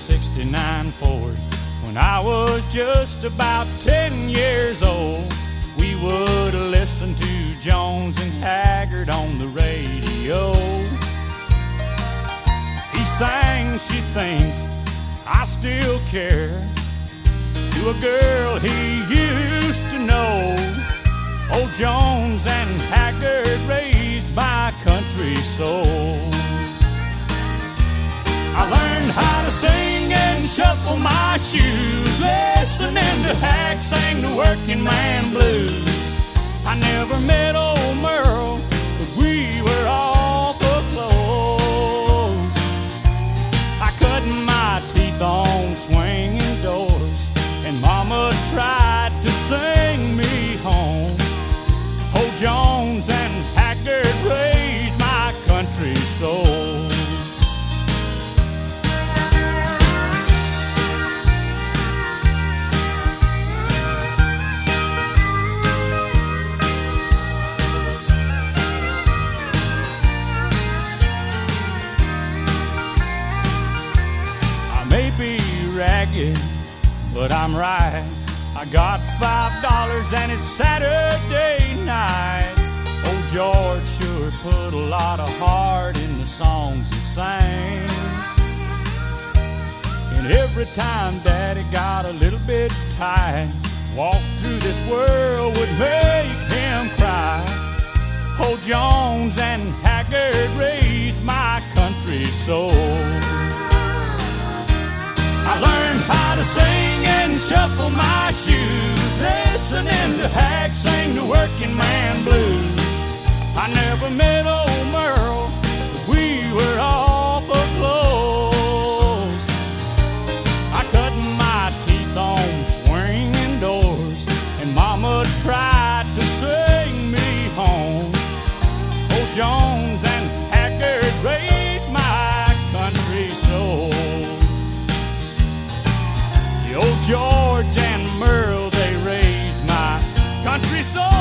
'69 Ford. When I was just about 10 years old, we would listen to Jones and Haggard on the radio. He sang She Thinks I Still Care to a girl he used to know. Old Jones and Haggard raised my country soul. I learned how to sing and shuffle my shoes, listening to Hack sing the working man blues. I never met old Merle, but we were awful close. I cut my teeth on swinging doors, and Mama tried to sing me home. Old Jones and Haggard raised my country soul. Ragged, but I'm right. I got $5 and it's Saturday night. Old George sure put a lot of heart in the songs he sang. And every time Daddy got a little bit tight, walk through this world would make him cry. Old Jones and Haggard raised my country soul. I learned how to sing and shuffle my shoes, listening to Hack sing the working man blues. I never met old Merle, but we were awful close. I cut my teeth on swinging doors, and Mama tried to sing me home. Old Jones and Haggard raised my country soul. Old George and Merle, they raised my country soul.